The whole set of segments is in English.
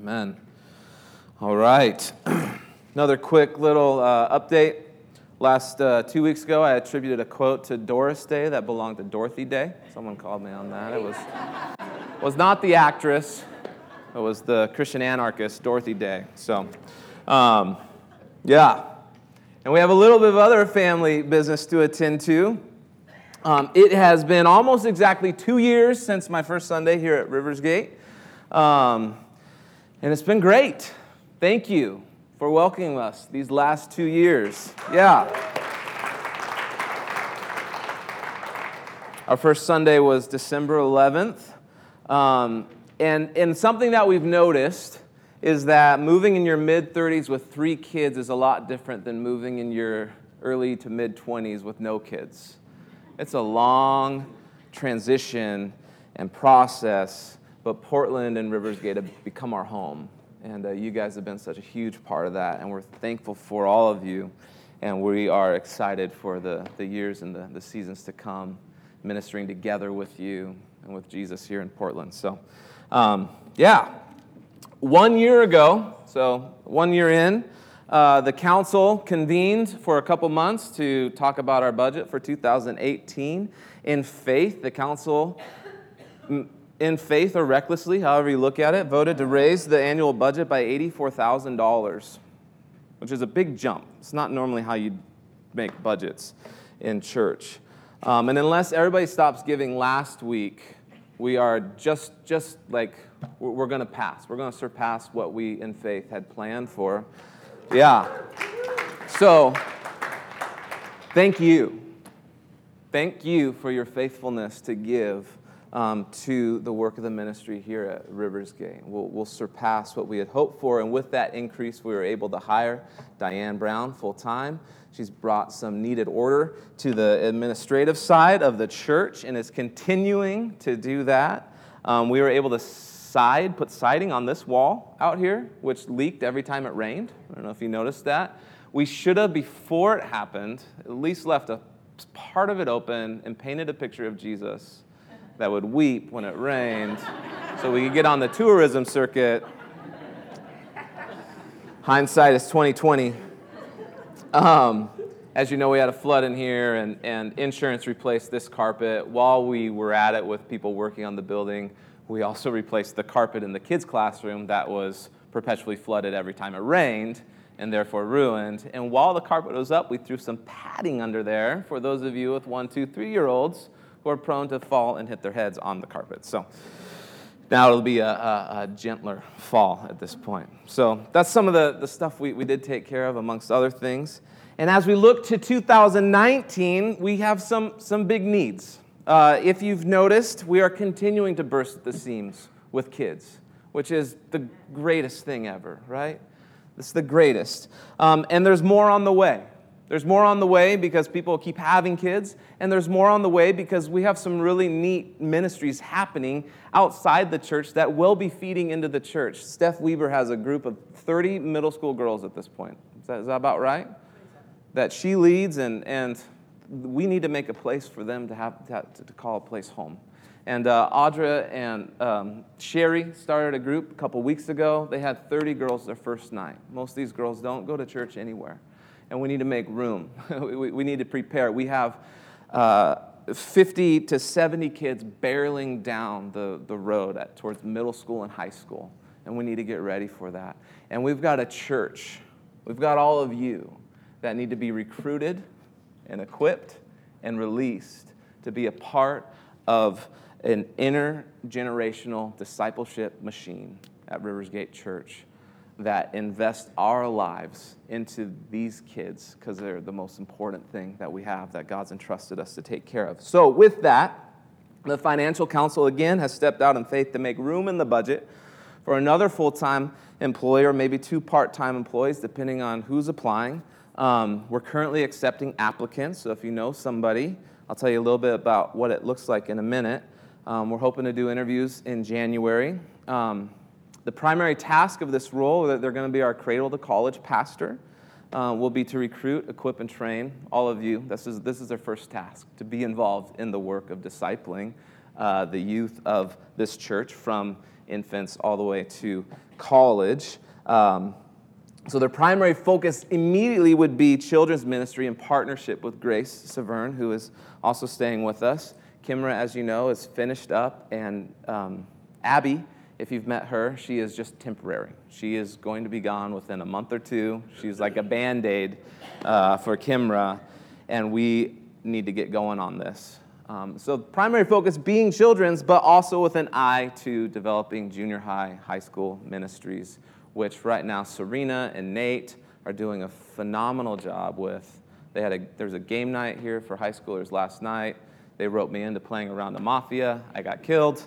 Amen. All right. Another quick little update. Last 2 weeks ago, I attributed a quote to Doris Day that belonged to Dorothy Day. Someone called me on that. It was not the actress. It was the Christian anarchist, Dorothy Day. So, yeah. And we have a little bit of other family business to attend to. It has been almost exactly 2 years since my first Sunday here at Riversgate. And it's been great. Thank you for welcoming us these last 2 years. Yeah. Our first Sunday was December 11th. And something that we've noticed is that moving in your mid-30s with 3 kids is a lot different than moving in your early to mid-20s with no kids. It's a long transition and process, but Portland and Riversgate have become our home. And you guys have been such a huge part of that, and we're thankful for all of you. And we are excited for the years and the seasons to come, ministering together with you and with Jesus here in Portland. So, 1 year ago, so 1 year in, the council convened for a couple months to talk about our budget for 2018. In faith, the council, in faith or recklessly, however you look at it, voted to raise the annual budget by $84,000, which is a big jump. It's not normally how you make budgets in church. And unless everybody stops giving last week, we are just like, we're going to pass. We're going to surpass what we in faith had planned for. Yeah. So, thank you. Thank you for your faithfulness to give to the work of the ministry here at Riversgate. We'll surpass what we had hoped for, and with that increase, we were able to hire Diane Brown full-time. She's brought some needed order to the administrative side of the church and is continuing to do that. We were able to put siding on this wall out here, which leaked every time it rained. I don't know if you noticed that. We should have, before it happened, at least left a part of it open and painted a picture of Jesus that would weep when it rained so we could get on the tourism circuit. Hindsight is 20/20. As you know, we had a flood in here, and insurance replaced this carpet. While we were at it with people working on the building, we also replaced the carpet in the kids' classroom that was perpetually flooded every time it rained and therefore ruined. And while the carpet was up, we threw some padding under there for those of you with 1, 2, 3-year-olds who are prone to fall and hit their heads on the carpet. So now it'll be a gentler fall at this point. So that's some of the stuff we did take care of, amongst other things. And as we look to 2019, we have some big needs. If you've noticed, we are continuing to burst at the seams with kids, which is the greatest thing ever, right? It's the greatest. And there's more on the way. There's more on the way because people keep having kids, and there's more on the way because we have some really neat ministries happening outside the church that will be feeding into the church. Steph Weber has a group of 30 middle school girls at this point. Is that about right? That she leads, and we need to make a place for them to call a place home. And Audra and Sherry started a group a couple weeks ago. They had 30 girls their first night. Most of these girls don't go to church anywhere. And we need to make room. we need to prepare. We have 50 to 70 kids barreling down the road towards middle school and high school. And we need to get ready for that. And we've got a church. We've got all of you that need to be recruited and equipped and released to be a part of an intergenerational discipleship machine at Riversgate Church that invest our lives into these kids because they're the most important thing that we have that God's entrusted us to take care of. So with that, the Financial Council again has stepped out in faith to make room in the budget for another full-time employee or maybe 2 part-time employees depending on who's applying. We're currently accepting applicants, so if you know somebody, I'll tell you a little bit about what it looks like in a minute. We're hoping to do interviews in January. The primary task of this role, that they're going to be our cradle to college pastor, will be to recruit, equip, and train all of you. This is their first task, to be involved in the work of discipling the youth of this church from infants all the way to college. So their primary focus immediately would be children's ministry in partnership with Grace Severn, who is also staying with us. Kimra, as you know, is finished up, and Abby, if you've met her, she is just temporary. She is going to be gone within a month or two. She's like a Band-Aid for Kimra, and we need to get going on this. So primary focus being children's, but also with an eye to developing junior high, high school ministries, which right now Serena and Nate are doing a phenomenal job with. There's a game night here for high schoolers last night. They roped me into playing around the mafia. I got killed.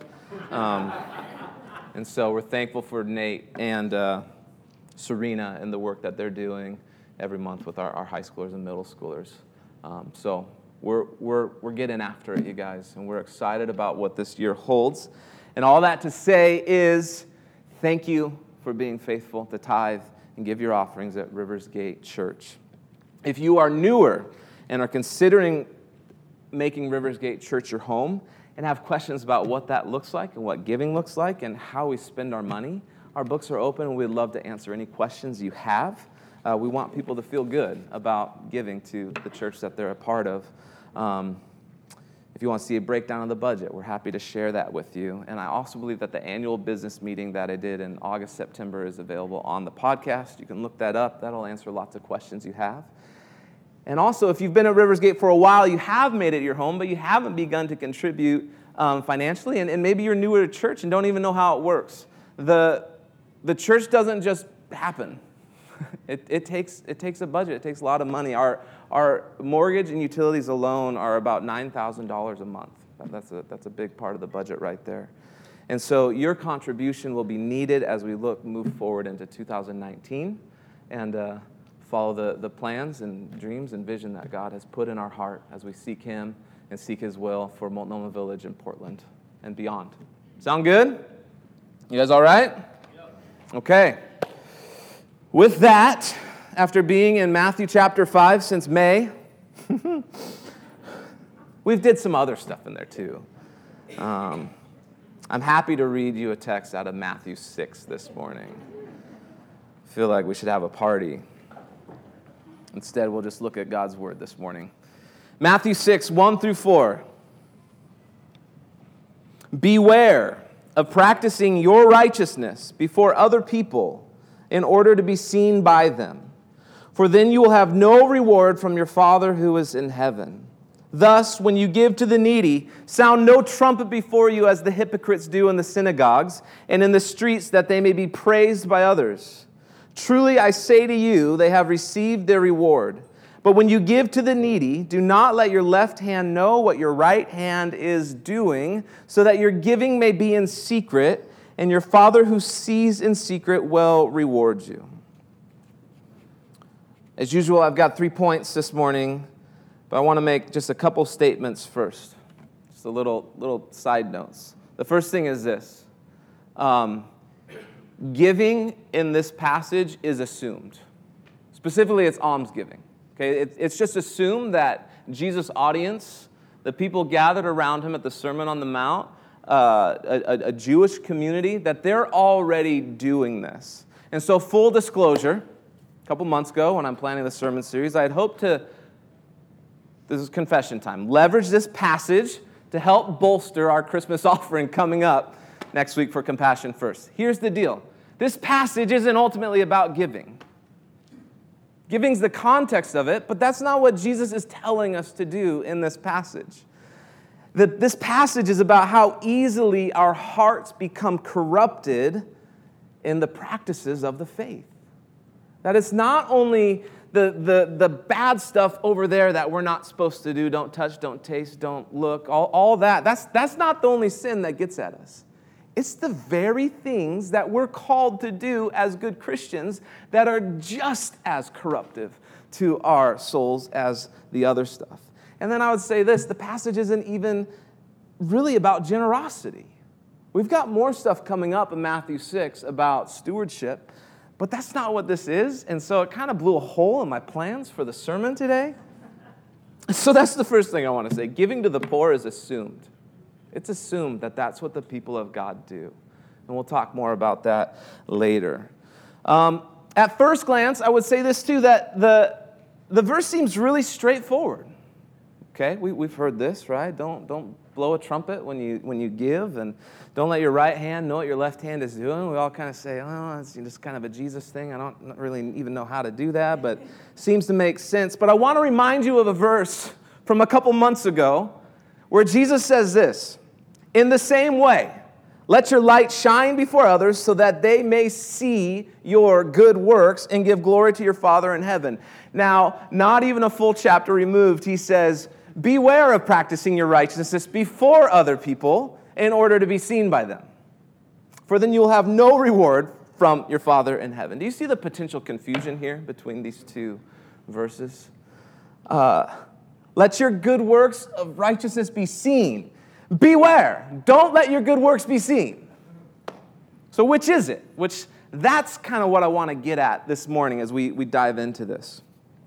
And so we're thankful for Nate and Serena and the work that they're doing every month with our high schoolers and middle schoolers. So we're getting after it, you guys, and we're excited about what this year holds. And all that to say is thank you for being faithful to tithe and give your offerings at Rivers Gate Church. If you are newer and are considering making Rivers Gate Church your home and have questions about what that looks like and what giving looks like and how we spend our money, our books are open and we'd love to answer any questions you have. We want people to feel good about giving to the church that they're a part of. If you want to see a breakdown of the budget, we're happy to share that with you. And I also believe that the annual business meeting that I did in August, September is available on the podcast. You can look that up. That'll answer lots of questions you have. And also, if you've been at Rivers Gate for a while, you have made it your home, but you haven't begun to contribute financially, and maybe you're newer to church and don't even know how it works. The church doesn't just happen. It takes a budget. It takes a lot of money. Our mortgage and utilities alone are about $9,000 a month. That's a big part of the budget right there. And so your contribution will be needed as we move forward into 2019 and follow the plans and dreams and vision that God has put in our heart as we seek Him and seek His will for Multnomah Village and Portland and beyond. Sound good? You guys all right? Yep. Okay. With that, after being in Matthew chapter 5 since May, we've did some other stuff in there too. I'm happy to read you a text out of Matthew 6 this morning. I feel like we should have a party. Instead, we'll just look at God's word this morning. Matthew 6, 1 through 4. Beware of practicing your righteousness before other people in order to be seen by them, for then you will have no reward from your Father who is in heaven. Thus, when you give to the needy, sound no trumpet before you as the hypocrites do in the synagogues and in the streets, that they may be praised by others. Truly, I say to you, they have received their reward. But when you give to the needy, do not let your left hand know what your right hand is doing, so that your giving may be in secret, and your Father who sees in secret will reward you. As usual, I've got 3 points this morning, but I want to make just a couple statements first. Just a little side notes. The first thing is this. Giving in this passage is assumed. Specifically, it's almsgiving. Okay, it's just assumed that Jesus' audience, the people gathered around him at the Sermon on the Mount, a Jewish community, that they're already doing this. And so, full disclosure, a couple months ago when I'm planning the sermon series, I had hoped to, this is confession time, leverage this passage to help bolster our Christmas offering coming up next week for Compassion First. Here's the deal. This passage isn't ultimately about giving. Giving's the context of it, but that's not what Jesus is telling us to do in this passage. This passage is about how easily our hearts become corrupted in the practices of the faith. That it's not only the bad stuff over there that we're not supposed to do, don't touch, don't taste, don't look, all that. That's not the only sin that gets at us. It's the very things that we're called to do as good Christians that are just as corruptive to our souls as the other stuff. And then I would say this, the passage isn't even really about generosity. We've got more stuff coming up in Matthew 6 about stewardship, but that's not what this is. And so it kind of blew a hole in my plans for the sermon today. So that's the first thing I want to say. Giving to the poor is assumed. It's assumed that that's what the people of God do. And we'll talk more about that later. At first glance, I would say this too, that the verse seems really straightforward. Okay, we've heard this, right? Don't blow a trumpet when you give, and don't let your right hand know what your left hand is doing. We all kind of say, oh, it's just kind of a Jesus thing. I don't really even know how to do that, but seems to make sense. But I want to remind you of a verse from a couple months ago where Jesus says this, in the same way, let your light shine before others so that they may see your good works and give glory to your Father in heaven. Now, not even a full chapter removed, he says, beware of practicing your righteousness before other people in order to be seen by them. For then you will have no reward from your Father in heaven. Do you see the potential confusion here between these two verses? Let your good works of righteousness be seen. Beware. Don't let your good works be seen. So which is it? That's kind of what I want to get at this morning as we dive into this.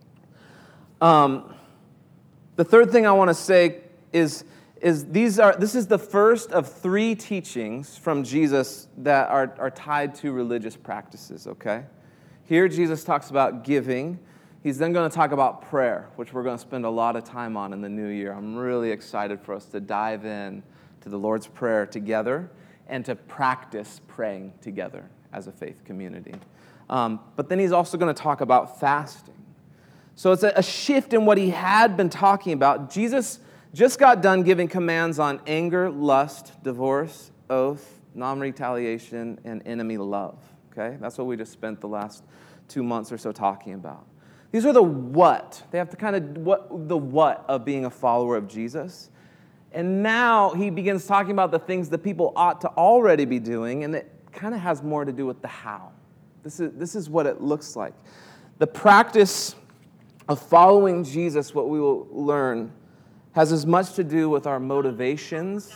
The third thing I want to say is this is the first of 3 teachings from Jesus that are tied to religious practices, okay? Here Jesus talks about giving. He's then going to talk about prayer, which we're going to spend a lot of time on in the new year. I'm really excited for us to dive in to the Lord's Prayer together and to practice praying together as a faith community. But then he's also going to talk about fasting. So it's a shift in what he had been talking about. Jesus just got done giving commands on anger, lust, divorce, oath, non-retaliation, and enemy love. Okay? That's what we just spent the last 2 months or so talking about. These are the what. They have to kind of the what of being a follower of Jesus. And now he begins talking about the things that people ought to already be doing, and it kind of has more to do with the how. This is what it looks like. The practice of following Jesus, what we will learn, has as much to do with our motivations.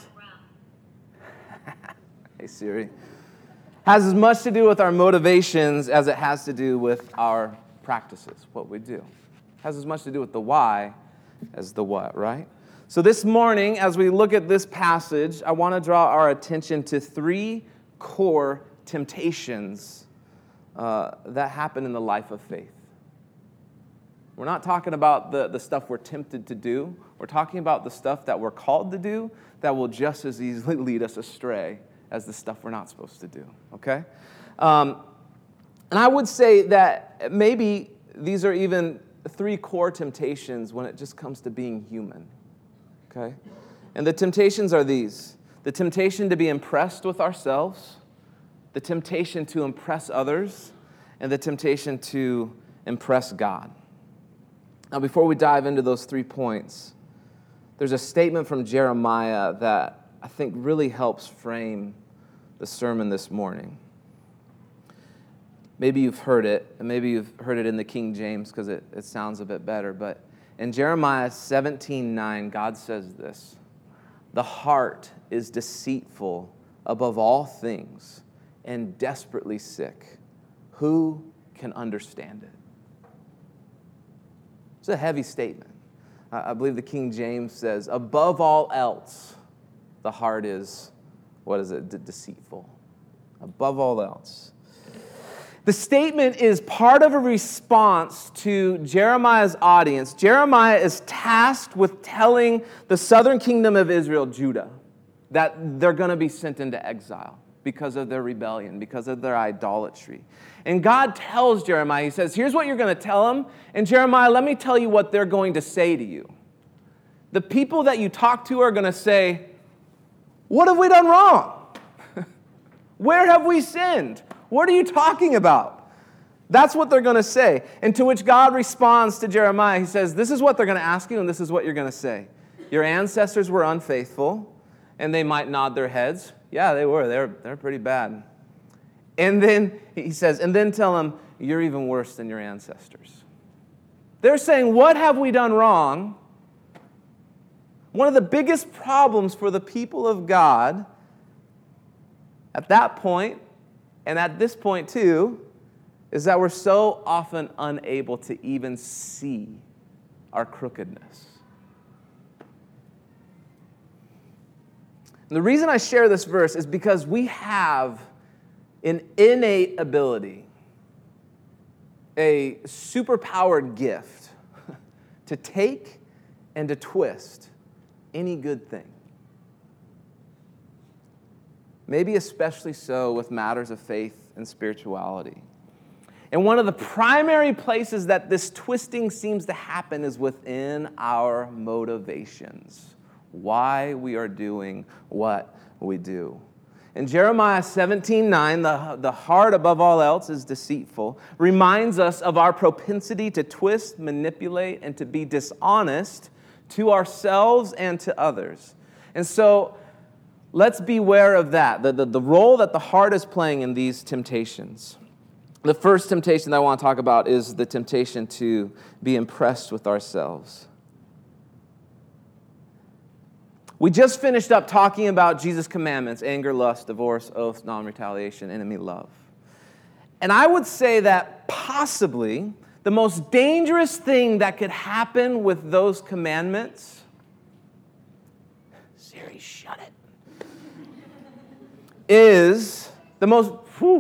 Hey, Siri. Has as much to do with our motivations as it has to do with our practices, what we do. Has as much to do with the why as the what, right? So this morning, as we look at this passage, I want to draw our attention to 3 core temptations that happen in the life of faith. We're not talking about the stuff we're tempted to do. We're talking about the stuff that we're called to do that will just as easily lead us astray as the stuff we're not supposed to do, okay? And I would say that maybe these are even 3 core temptations when it just comes to being human, okay? And the temptations are these. The temptation to be impressed with ourselves, the temptation to impress others, and the temptation to impress God. Now, before we dive into those 3 points, there's a statement from Jeremiah that I think really helps frame the sermon this morning. Maybe you've heard it, and maybe you've heard it in the King James because it sounds a bit better, but in Jeremiah 17:9, God says this, "The heart is deceitful above all things and desperately sick. Who can understand it?" It's a heavy statement. I believe the King James says, above all else, the heart is, deceitful. Above all else. The statement is part of a response to Jeremiah's audience. Jeremiah is tasked with telling the southern kingdom of Israel, Judah, that they're going to be sent into exile because of their rebellion, because of their idolatry. And God tells Jeremiah, he says, here's what you're going to tell them. And Jeremiah, let me tell you what they're going to say to you. The people that you talk to are going to say, what have we done wrong? Where have we sinned? What are you talking about? That's what they're going to say. And to which God responds to Jeremiah. He says, this is what they're going to ask you, and this is what you're going to say. Your ancestors were unfaithful, and they might nod their heads. Yeah, they were. They're pretty bad. And then he says, and then tell them, you're even worse than your ancestors. They're saying, what have we done wrong? One of the biggest problems for the people of God at that point, and at this point too, is that we're so often unable to even see our crookedness. And the reason I share this verse is because we have an innate ability, a superpowered gift to take and to twist any good thing. Maybe especially so with matters of faith and spirituality. And one of the primary places that this twisting seems to happen is within our motivations, why we are doing what we do. In Jeremiah 17:9, the heart above all else is deceitful, reminds us of our propensity to twist, manipulate, and to be dishonest to ourselves and to others. And so let's beware of that, the role that the heart is playing in these temptations. The first temptation that I want to talk about is the temptation to be impressed with ourselves. We just finished up talking about Jesus' commandments: anger, lust, divorce, oaths, non-retaliation, enemy love. And I would say that possibly the most dangerous thing that could happen with those commandments, Siri, shut it, is the most,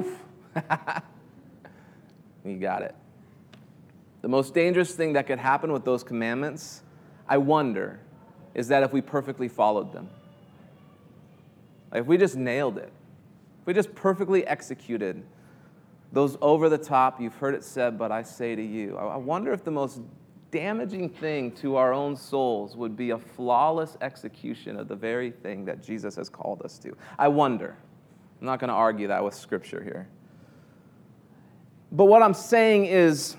you got it. The most dangerous thing that could happen with those commandments, I wonder, is that if we perfectly followed them. Like if we just nailed it. If we just perfectly executed those over the top, you've heard it said, but I say to you. I wonder if the most damaging thing to our own souls would be a flawless execution of the very thing that Jesus has called us to. I wonder. I'm not going to argue that with Scripture here. But what I'm saying is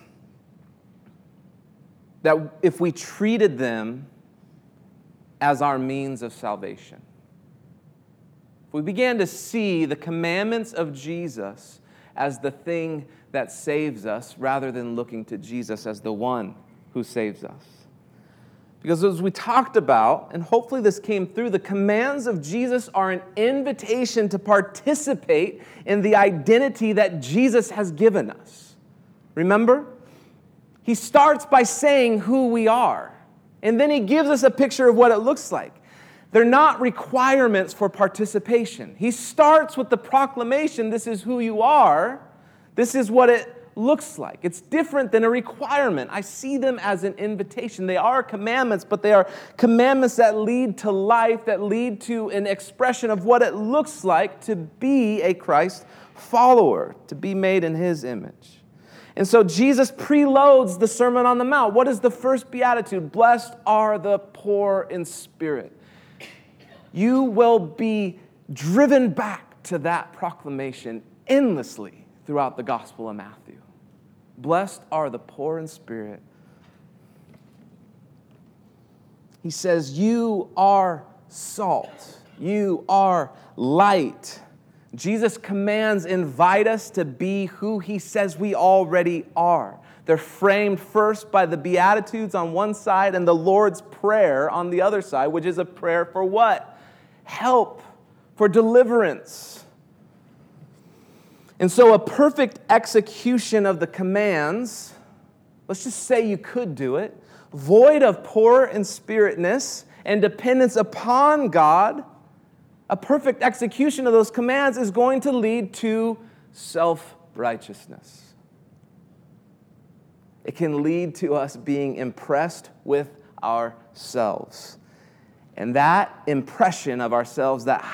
that if we treated them as our means of salvation, if we began to see the commandments of Jesus as the thing that saves us rather than looking to Jesus as the one who saves us. Because as we talked about, and hopefully this came through, the commands of Jesus are an invitation to participate in the identity that Jesus has given us. Remember? He starts by saying who we are, and then he gives us a picture of what it looks like. They're not requirements for participation. He starts with the proclamation, this is who you are, this is what it looks like. It's different than a requirement. I see them as an invitation. They are commandments, but they are commandments that lead to life, that lead to an expression of what it looks like to be a Christ follower, to be made in his image. And so Jesus preloads the Sermon on the Mount. What is the first beatitude? Blessed are the poor in spirit. You will be driven back to that proclamation endlessly throughout the Gospel of Matthew. Blessed are the poor in spirit. He says, you are salt. You are light. Jesus' commands invite us to be who he says we already are. They're framed first by the Beatitudes on one side and the Lord's Prayer on the other side, which is a prayer for what? Help, for deliverance. And so a perfect execution of the commands, let's just say you could do it, void of poor in spiritness and dependence upon God, a perfect execution of those commands is going to lead to self-righteousness. It can lead to us being impressed with ourselves. And that impression of ourselves, that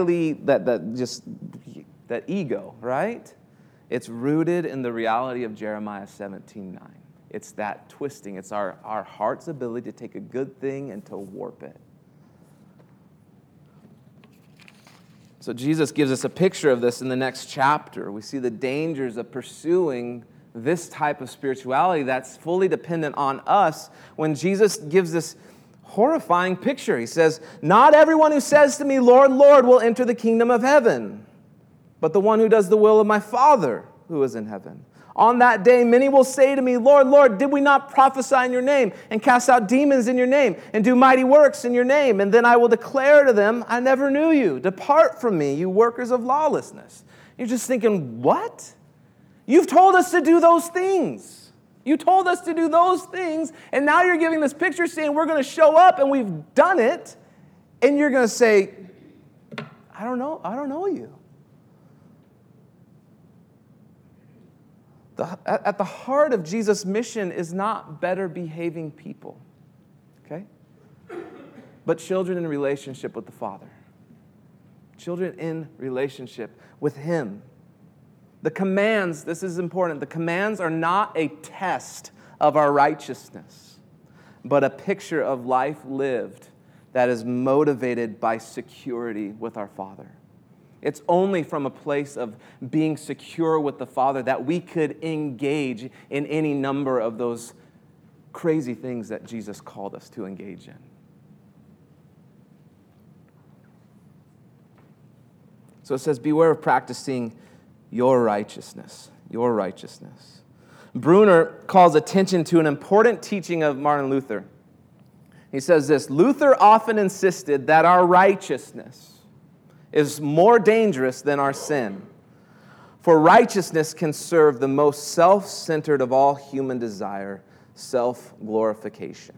ego, right? It's rooted in the reality of Jeremiah 17:9. It's that twisting. It's our heart's ability to take a good thing and to warp it. So Jesus gives us a picture of this in the next chapter. We see the dangers of pursuing this type of spirituality that's fully dependent on us when Jesus gives this horrifying picture. He says, not everyone who says to me, Lord, Lord, will enter the kingdom of heaven, but the one who does the will of my Father who is in heaven. On that day, many will say to me, Lord, Lord, did we not prophesy in your name and cast out demons in your name and do mighty works in your name? And then I will declare to them, I never knew you. Depart from me, you workers of lawlessness. You're just thinking, what? You've told us to do those things. You told us to do those things, and now you're giving this picture saying we're going to show up and we've done it, and you're going to say, I don't know you. At the heart of Jesus' mission is not better behaving people, okay? But children in relationship with the Father. Children in relationship with Him. The commands, this is important, the commands are not a test of our righteousness, but a picture of life lived that is motivated by security with our Father. It's only from a place of being secure with the Father that we could engage in any number of those crazy things that Jesus called us to engage in. So it says, beware of practicing your righteousness. Your righteousness. Bruner calls attention to an important teaching of Martin Luther. He says this, Luther often insisted that our righteousness is more dangerous than our sin. For righteousness can serve the most self-centered of all human desire, self-glorification.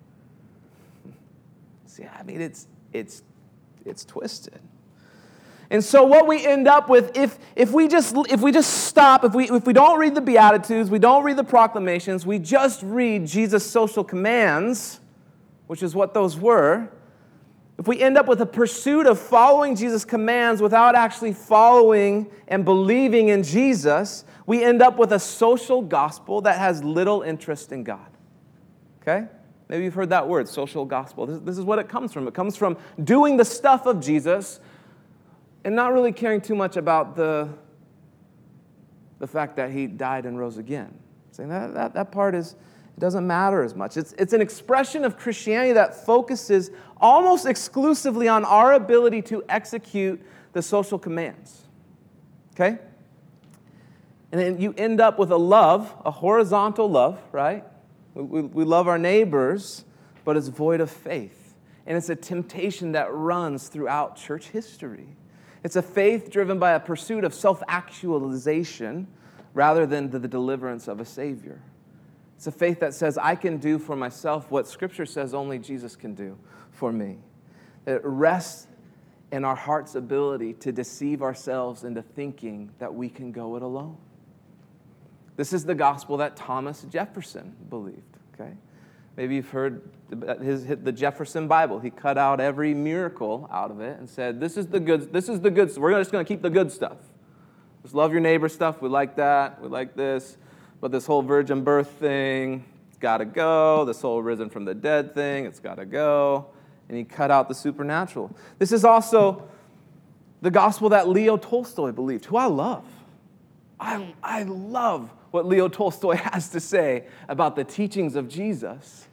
See, I mean, it's twisted. And so what we end up with, if we just stop, if we don't read the Beatitudes, we don't read the proclamations, we just read Jesus' social commands, which is what those were, if we end up with a pursuit of following Jesus' commands without actually following and believing in Jesus, we end up with a social gospel that has little interest in God. Okay? Maybe you've heard that word, social gospel. This is what it comes from. It comes from doing the stuff of Jesus and not really caring too much about the fact that He died and rose again. Saying that part it doesn't matter as much. It's an expression of Christianity that focuses almost exclusively on our ability to execute the social commands. Okay? And then you end up with a love, a horizontal love, right? We love our neighbors, but it's void of faith. And it's a temptation that runs throughout church history. It's a faith driven by a pursuit of self-actualization rather than the deliverance of a Savior. It's a faith that says, I can do for myself what Scripture says only Jesus can do for me. It rests in our heart's ability to deceive ourselves into thinking that we can go it alone. This is the gospel that Thomas Jefferson believed, okay? Maybe you've heard the Jefferson Bible. He cut out every miracle out of it and said, this is the good. We're just going to keep the good stuff. Just love your neighbor stuff. We like that. We like this. But this whole virgin birth thing, it's got to go. This whole risen from the dead thing, it's got to go. And he cut out the supernatural. This is also the gospel that Leo Tolstoy believed, who I love. I love what Leo Tolstoy has to say about the teachings of Jesus.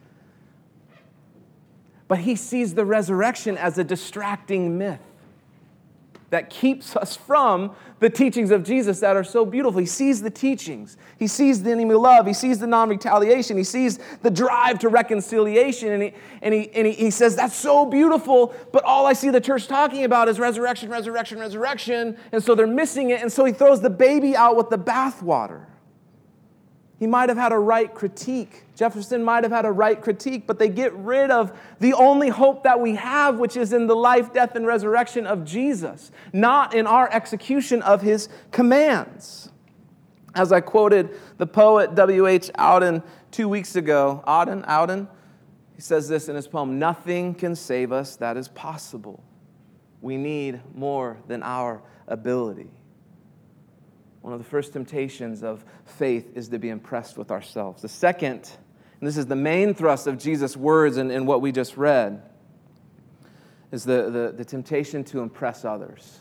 But he sees the resurrection as a distracting myth that keeps us from the teachings of Jesus that are so beautiful. He sees the teachings. He sees the enemy love. He sees the non-retaliation. He sees the drive to reconciliation. And he says, that's so beautiful, but all I see the church talking about is resurrection, resurrection, resurrection. And so they're missing it. And so he throws the baby out with the bathwater. He might have had a right critique. Jefferson might have had a right critique, but they get rid of the only hope that we have, which is in the life, death, and resurrection of Jesus, not in our execution of His commands. As I quoted the poet W.H. Auden 2 weeks ago, Auden, he says this in his poem, nothing can save us that is possible. We need more than our ability. One of the first temptations of faith is to be impressed with ourselves. The second, and this is the main thrust of Jesus' words in what we just read, is the temptation to impress others.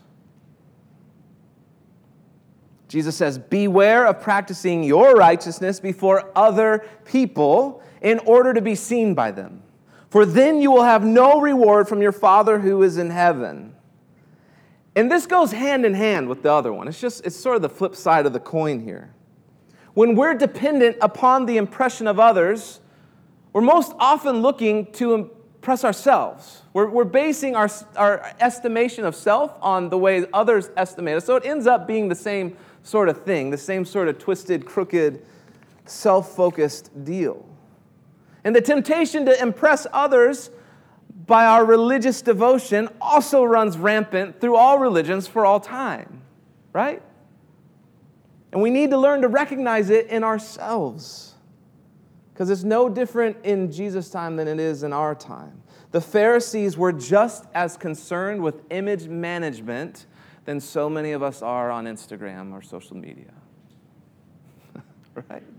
Jesus says, beware of practicing your righteousness before other people in order to be seen by them. For then you will have no reward from your Father who is in heaven. And this goes hand in hand with the other one. It's sort of the flip side of the coin here. When we're dependent upon the impression of others, we're most often looking to impress ourselves. We're basing our estimation of self on the way others estimate us. So it ends up being the same sort of thing, the same sort of twisted, crooked, self-focused deal. And the temptation to impress others by our religious devotion also runs rampant through all religions for all time, right? And we need to learn to recognize it in ourselves. Because it's no different in Jesus' time than it is in our time. The Pharisees were just as concerned with image management than so many of us are on Instagram or social media. Right?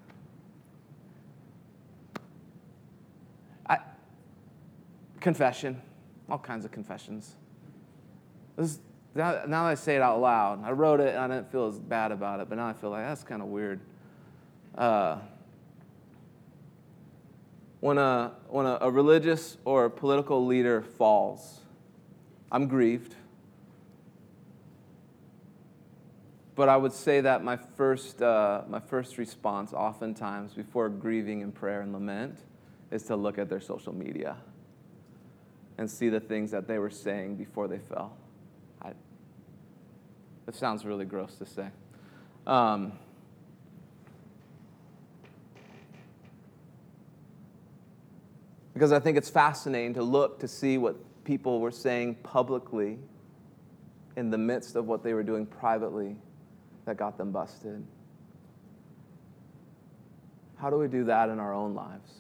Confession. All kinds of confessions. Now that I say it out loud, I wrote it and I didn't feel as bad about it, but now I feel like that's kind of weird. When a religious or political leader falls, I'm grieved. But I would say that my first response, oftentimes before grieving in prayer and lament, is to look at their social media and see the things that they were saying before they fell. It sounds really gross to say. Because I think it's fascinating to look to see what people were saying publicly in the midst of what they were doing privately that got them busted. How do we do that in our own lives?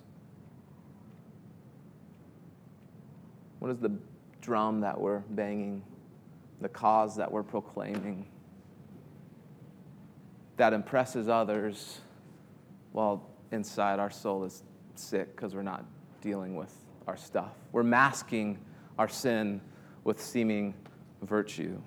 What is the drum that we're banging, the cause that we're proclaiming that impresses others while inside our soul is sick because we're not dealing with our stuff? We're masking our sin with seeming virtue.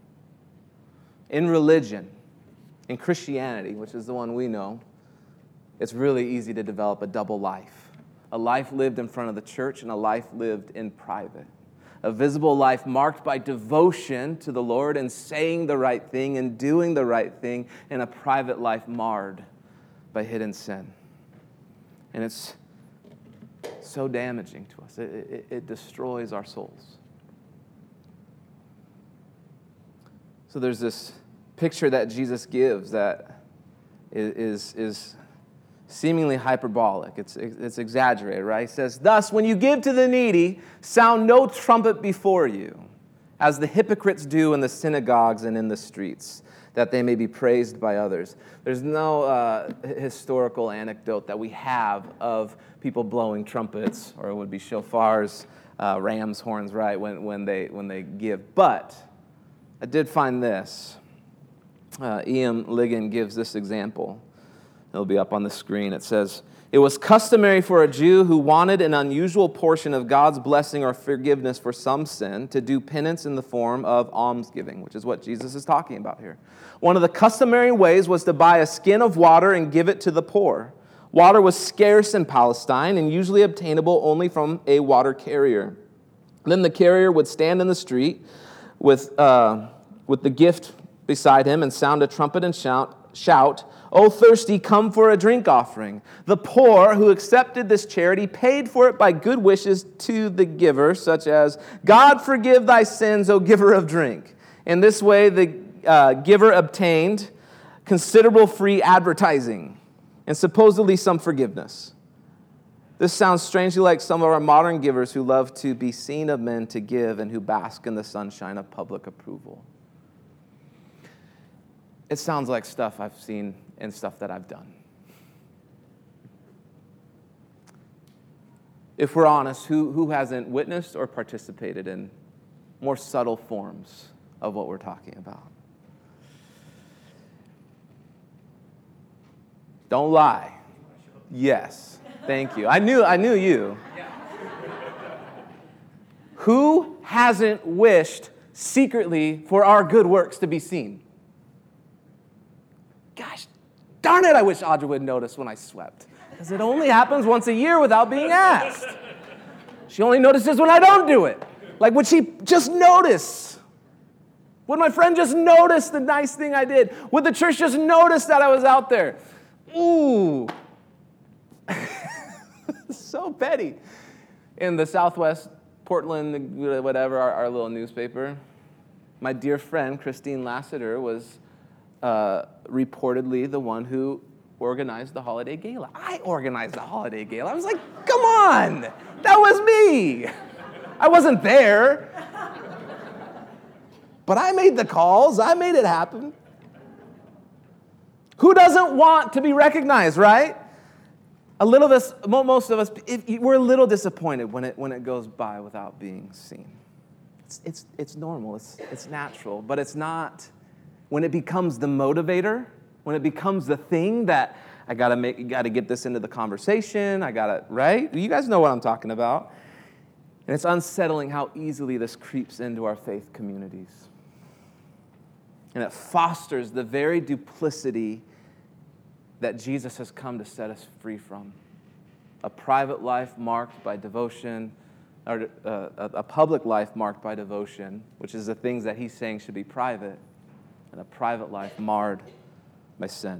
In religion, in Christianity, which is the one we know, it's really easy to develop a double life. A life lived in front of the church and a life lived in private. A visible life marked by devotion to the Lord and saying the right thing and doing the right thing, and a private life marred by hidden sin. And it's so damaging to us. It destroys our souls. So there's this picture that Jesus gives that is seemingly hyperbolic. It's exaggerated, right? He says, "Thus, when you give to the needy, sound no trumpet before you, as the hypocrites do in the synagogues and in the streets, that they may be praised by others." There's no historical anecdote that we have of people blowing trumpets, or it would be shofars, ram's horns, right, when they give. But I did find this. E.M. Ligon gives this example. It'll be up on the screen. It says, "It was customary for a Jew who wanted an unusual portion of God's blessing or forgiveness for some sin to do penance in the form of almsgiving," which is what Jesus is talking about here. "One of the customary ways was to buy a skin of water and give it to the poor. Water was scarce in Palestine and usually obtainable only from a water carrier. Then the carrier would stand in the street with the gift beside him and sound a trumpet and shout, 'O thirsty, come for a drink offering.' The poor who accepted this charity paid for it by good wishes to the giver, such as, 'God forgive thy sins, O giver of drink.' In this way, the giver obtained considerable free advertising and supposedly some forgiveness. This sounds strangely like some of our modern givers who love to be seen of men to give and who bask in the sunshine of public approval." It sounds like stuff I've seen and stuff that I've done. If we're honest, who hasn't witnessed or participated in more subtle forms of what we're talking about? Don't lie. Yes. Thank you. I knew you. Who hasn't wished secretly for our good works to be seen? Gosh, darn it, I wish Audra would notice when I swept. Because it only happens once a year without being asked. She only notices when I don't do it. Like, would she just notice? Would my friend just notice the nice thing I did? Would the church just notice that I was out there? Ooh. So petty. In the Southwest, Portland, whatever, our little newspaper, my dear friend, Christine Lassiter, was reportedly the one who organized the holiday gala. I organized the holiday gala. I was like, come on, that was me. I wasn't there. But I made the calls. I made it happen. Who doesn't want to be recognized, right? Most of us, we're a little disappointed when it goes by without being seen. It's normal, it's natural, but it's not when it becomes the motivator, when it becomes the thing that I gotta get this into the conversation, right? You guys know what I'm talking about. And it's unsettling how easily this creeps into our faith communities. And it fosters the very duplicity that Jesus has come to set us free from. A private life marked by devotion, or a public life marked by devotion, which is the things that he's saying should be private, and a private life marred by sin.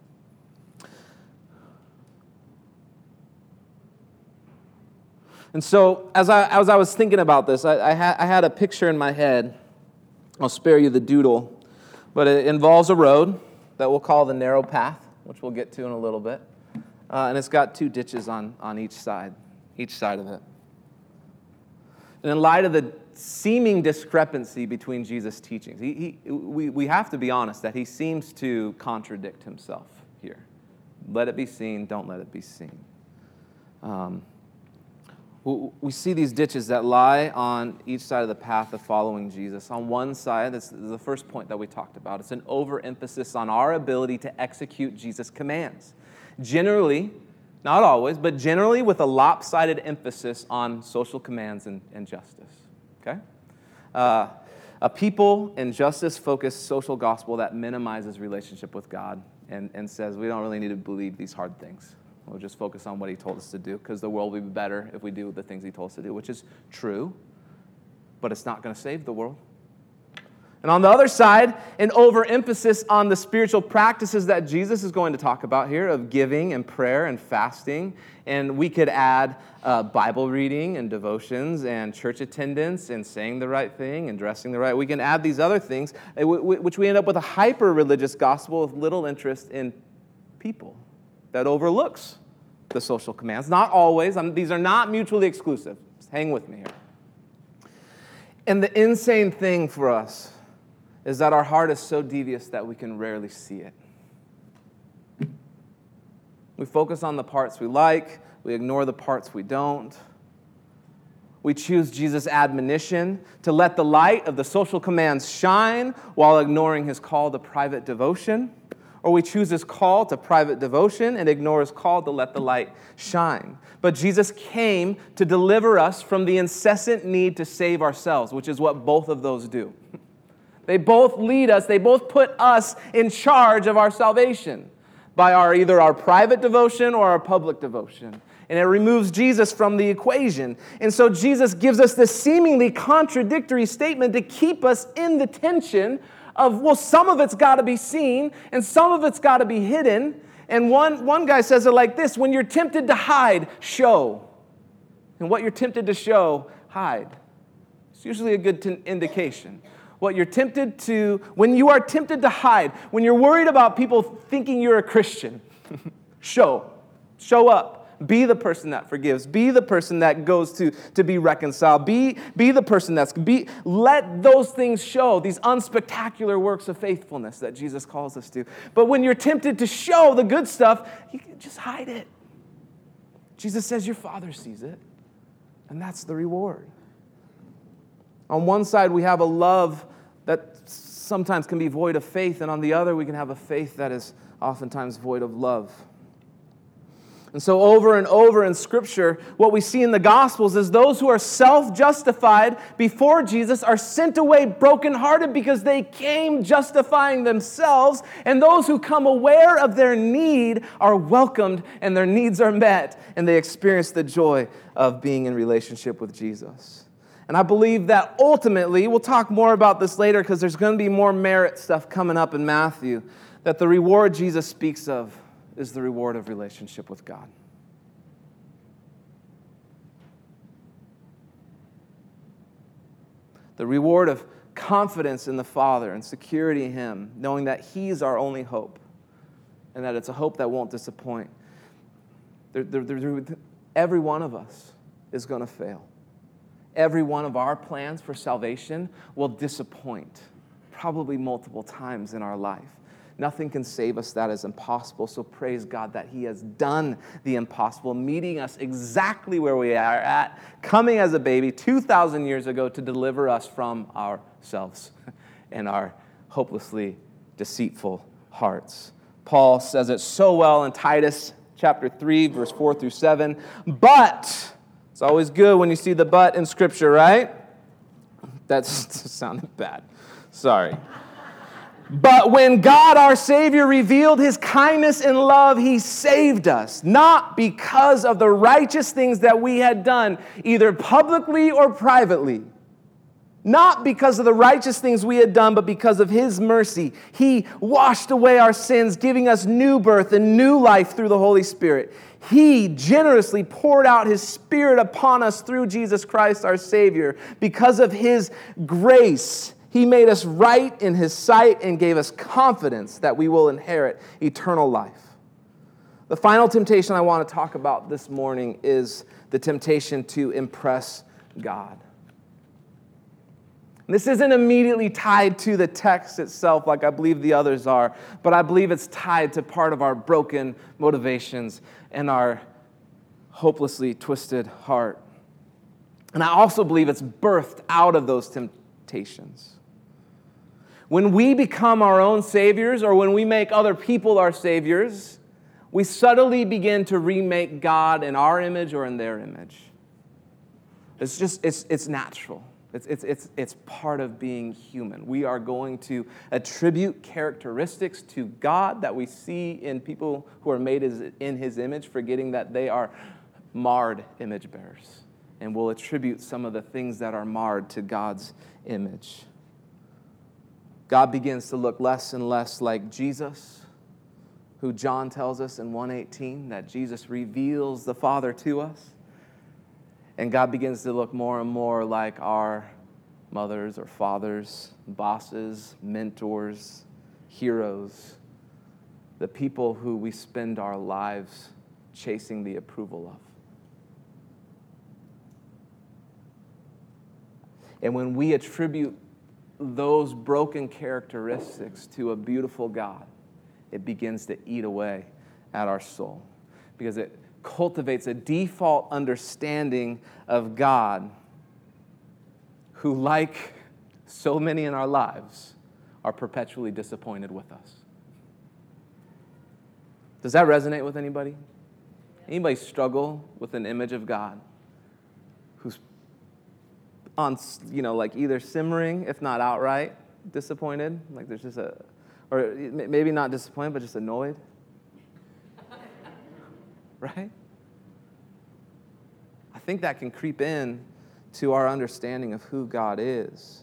And so, as I was thinking about this, I had a picture in my head. I'll spare you the doodle, but it involves a road that we'll call the narrow path, which we'll get to in a little bit. And it's got 2 ditches on each side of it. And in light of the seeming discrepancy between Jesus' teachings, we have to be honest that he seems to contradict himself here. Let it be seen, don't let it be seen. We see these ditches that lie on each side of the path of following Jesus. On one side, this is the first point that we talked about. It's an overemphasis on our ability to execute Jesus' commands. Generally, not always, but generally with a lopsided emphasis on social commands and justice. Okay? A people and justice-focused social gospel that minimizes relationship with God and says we don't really need to believe these hard things. We'll just focus on what he told us to do because the world will be better if we do the things he told us to do, which is true, but it's not going to save the world. And on the other side, an overemphasis on the spiritual practices that Jesus is going to talk about here of giving and prayer and fasting. And we could add Bible reading and devotions and church attendance and saying the right thing and dressing the right. We can add these other things, which we end up with a hyper-religious gospel with little interest in people that overlooks the social commands. Not always. These are not mutually exclusive. Just hang with me here. And the insane thing for us is that our heart is so devious that we can rarely see it. We focus on the parts we like. We ignore the parts we don't. We choose Jesus' admonition to let the light of the social commands shine while ignoring his call to private devotion. Or we choose his call to private devotion and ignore his call to let the light shine. But Jesus came to deliver us from the incessant need to save ourselves, which is what both of those do. They both lead us, they both put us in charge of our salvation by either our private devotion or our public devotion. And it removes Jesus from the equation. And so Jesus gives us this seemingly contradictory statement to keep us in the tension of, well, some of it's got to be seen and some of it's got to be hidden. And one guy says it like this: when you're tempted to hide, show. And what you're tempted to show, hide. It's usually a good indication. When you are tempted to hide, when you're worried about people thinking you're a Christian, show up. Be the person that forgives. Be the person that goes to be reconciled. Be the person let those things show, these unspectacular works of faithfulness that Jesus calls us to. But when you're tempted to show the good stuff, you can just hide it. Jesus says your Father sees it, and that's the reward. On one side, we have a love that sometimes can be void of faith, and on the other, we can have a faith that is oftentimes void of love. And so over and over in Scripture, what we see in the Gospels is those who are self-justified before Jesus are sent away brokenhearted because they came justifying themselves, and those who come aware of their need are welcomed and their needs are met, and they experience the joy of being in relationship with Jesus. And I believe that ultimately, we'll talk more about this later because there's going to be more merit stuff coming up in Matthew, that the reward Jesus speaks of is the reward of relationship with God. The reward of confidence in the Father and security in Him, knowing that He's our only hope and that it's a hope that won't disappoint. Every one of us is going to fail. Every one of our plans for salvation will disappoint, probably multiple times in our life. Nothing can save us that is impossible. So praise God that he has done the impossible, meeting us exactly where we are at, coming as a baby 2,000 years ago to deliver us from ourselves and our hopelessly deceitful hearts. Paul says it so well in Titus chapter 3, verse 4 through 7. But, it's always good when you see the but in Scripture, right? That sounded bad. Sorry. But when God our Savior revealed his kindness and love, he saved us, not because of the righteous things that we had done, either publicly or privately. Not because of the righteous things we had done, but because of his mercy. He washed away our sins, giving us new birth and new life through the Holy Spirit. He generously poured out his Spirit upon us through Jesus Christ, our Savior. Because of his grace, he made us right in his sight and gave us confidence that we will inherit eternal life. The final temptation I want to talk about this morning is the temptation to impress God. This isn't immediately tied to the text itself like I believe the others are, but I believe it's tied to part of our broken motivations and our hopelessly twisted heart. And I also believe it's birthed out of those temptations. When we become our own saviors or when we make other people our saviors, we subtly begin to remake God in our image or in their image. It's natural. It's part of being human. We are going to attribute characteristics to God that we see in people who are made in his image, forgetting that they are marred image bearers. And we'll attribute some of the things that are marred to God's image. God begins to look less and less like Jesus, who John tells us in 1:18 that Jesus reveals the Father to us. And God begins to look more and more like our mothers or fathers, bosses, mentors, heroes, the people who we spend our lives chasing the approval of. And when we attribute those broken characteristics to a beautiful God, it begins to eat away at our soul because it cultivates a default understanding of God who, like so many in our lives, are perpetually disappointed with us. Does that resonate with anybody? Anybody struggle with an image of God who's on, like either simmering, if not outright disappointed? Like there's just or maybe not disappointed, but just annoyed? Right? I think that can creep in to our understanding of who God is.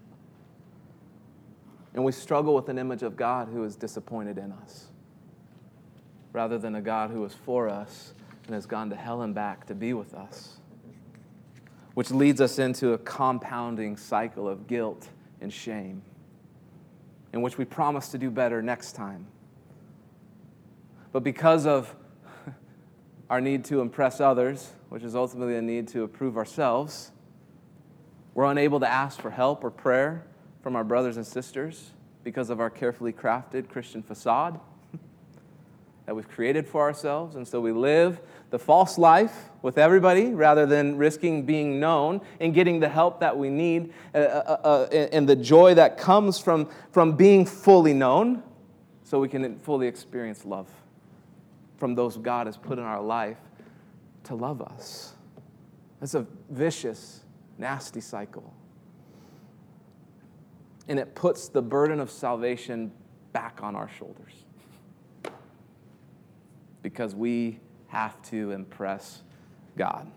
And we struggle with an image of God who is disappointed in us, rather than a God who is for us and has gone to hell and back to be with us, which leads us into a compounding cycle of guilt and shame, in which we promise to do better next time. But because of our need to impress others, which is ultimately a need to approve ourselves, we're unable to ask for help or prayer from our brothers and sisters because of our carefully crafted Christian facade that we've created for ourselves. And so we live the false life with everybody rather than risking being known and getting the help that we need and the joy that comes from being fully known so we can fully experience love from those God has put in our life to love us. It's a vicious, nasty cycle. And it puts the burden of salvation back on our shoulders because we have to impress God.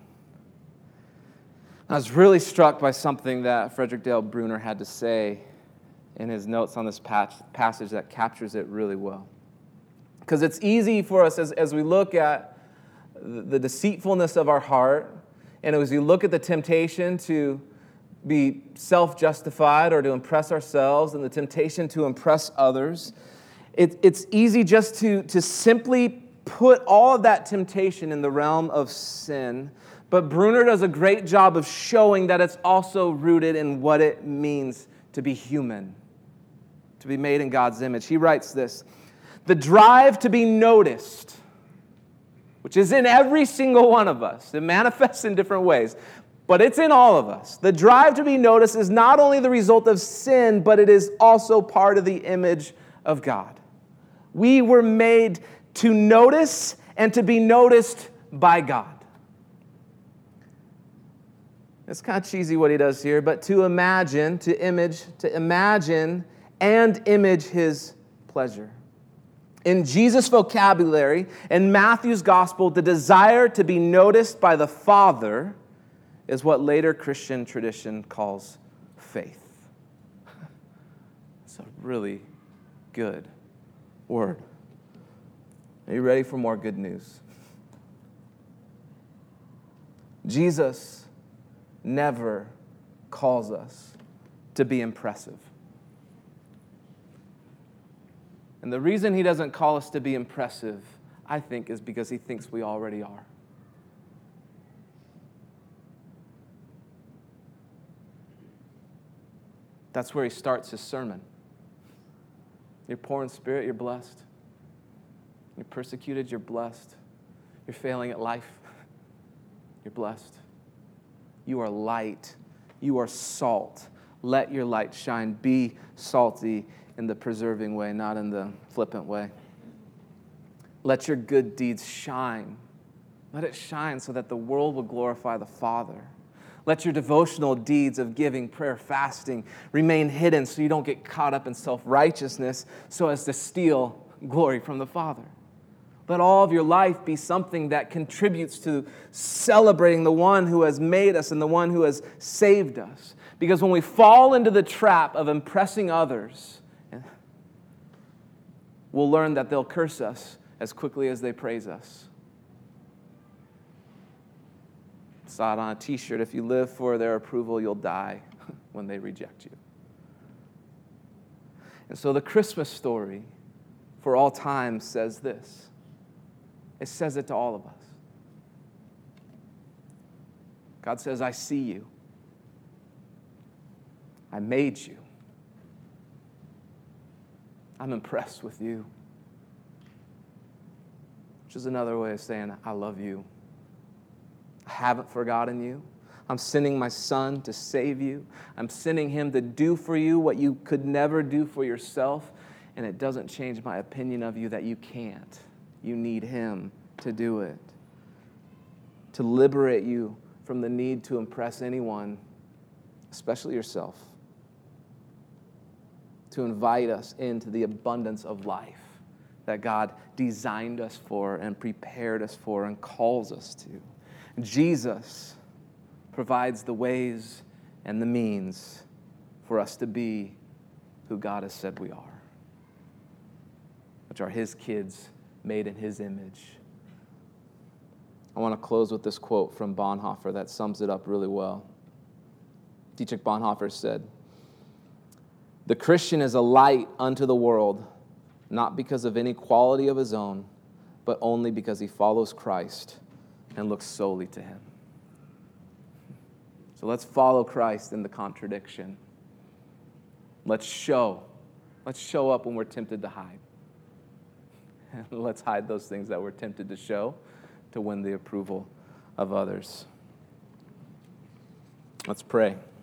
I was really struck by something that Frederick Dale Bruner had to say in his notes on this passage that captures it really well. Because it's easy for us as we look at the deceitfulness of our heart, and as we look at the temptation to be self-justified or to impress ourselves and the temptation to impress others, it's easy just to simply put all of that temptation in the realm of sin. But Bruner does a great job of showing that it's also rooted in what it means to be human. to be made in God's image. He writes this: the drive to be noticed, which is in every single one of us. It manifests in different ways, but it's in all of us. The drive to be noticed is not only the result of sin, but it is also part of the image of God. We were made to notice and to be noticed by God. It's kind of cheesy what he does here, but to imagine and image his pleasure. In Jesus' vocabulary, in Matthew's gospel, the desire to be noticed by the Father is what later Christian tradition calls faith. It's a really good word. Are you ready for more good news? Jesus never calls us to be impressive. And the reason he doesn't call us to be impressive, I think, is because he thinks we already are. That's where he starts his sermon. You're poor in spirit, you're blessed. You're persecuted, you're blessed. You're failing at life, you're blessed. You are light. You are salt. Let your light shine. Be salty in the preserving way, not in the flippant way. Let your good deeds shine. Let it shine so that the world will glorify the Father. Let your devotional deeds of giving, prayer, fasting remain hidden so you don't get caught up in self-righteousness so as to steal glory from the Father. Let all of your life be something that contributes to celebrating the one who has made us and the one who has saved us. Because when we fall into the trap of impressing others, we'll learn that they'll curse us as quickly as they praise us. Saw it on a t-shirt: if you live for their approval, you'll die when they reject you. And so the Christmas story for all time says this. It says it to all of us. God says, I see you. I made you. I'm impressed with you. Which is another way of saying, I love you. I haven't forgotten you. I'm sending my Son to save you. I'm sending him to do for you what you could never do for yourself. And it doesn't change my opinion of you that you can't. You need him to do it, to liberate you from the need to impress anyone, especially yourself, to invite us into the abundance of life that God designed us for and prepared us for and calls us to. Jesus provides the ways and the means for us to be who God has said we are, which are his kids made in his image. I want to close with this quote from Bonhoeffer that sums it up really well. Dietrich Bonhoeffer said, "The Christian is a light unto the world, not because of any quality of his own, but only because he follows Christ and looks solely to him." So let's follow Christ in the contradiction. Let's show up when we're tempted to hide. And let's hide those things that we're tempted to show to win the approval of others. Let's pray.